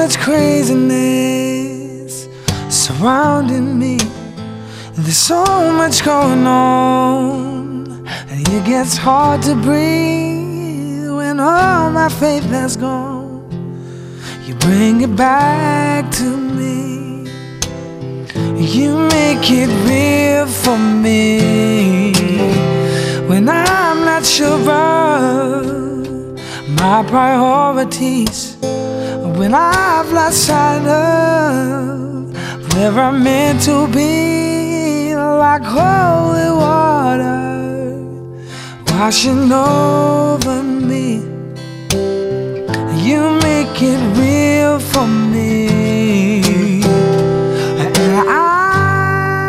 much craziness surrounding me. There's so much going on, and it gets hard to breathe when all my faith has gone. You bring it back to me. You make it real for me when I'm not sure of my priorities, when I've lost sight of where I'm meant to be. Like holy water washing over me, you make it real for me. And I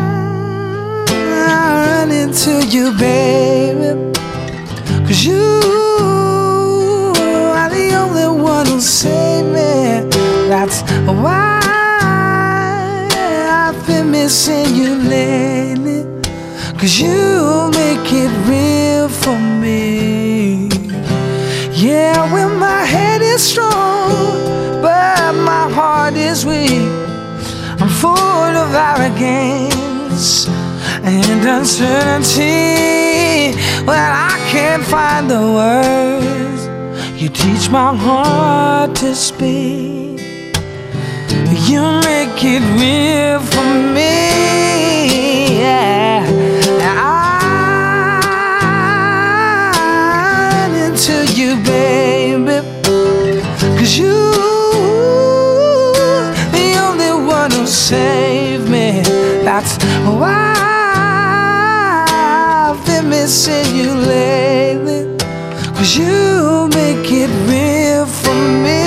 run into you, baby, 'cause you are the only one who'll save me. That's why I've been missing you lately, 'cause you make it real for me. Yeah, well, my head is strong, but my heart is weak. I'm full of arrogance and uncertainty. Well, I can't find the words. You teach my heart to speak. You make it real for me. Yeah, I run into you, baby, 'cause you the only one who saved me. That's why I've been missing you lately, 'cause you make it real for me.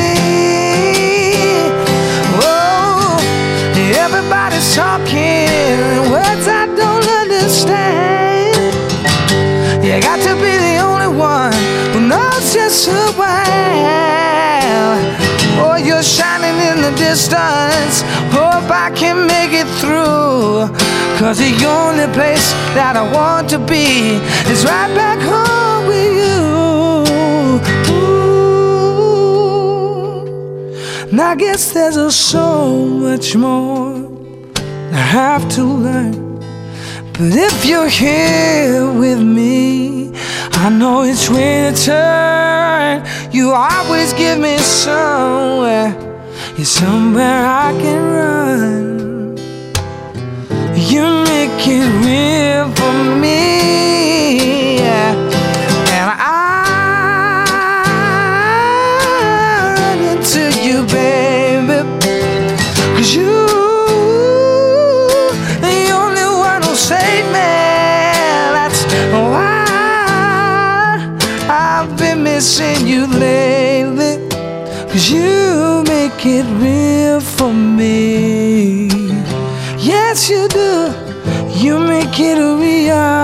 Everybody's talking words I don't understand. You got to be the only one who knows just who I am. Oh, you're shining in the distance. Hope I can make it through, 'cause the only place that I want to be is right back home with you. Ooh. And I guess there's so much more I have to learn, but if you're here with me, I know which way to turn. You always give me somewhere, you're somewhere I can run. You make it real for me, yeah. And I run into you, baby, 'cause you save me. That's why I've been missing you lately, 'cause you make it real for me. Yes, you do. You make it real.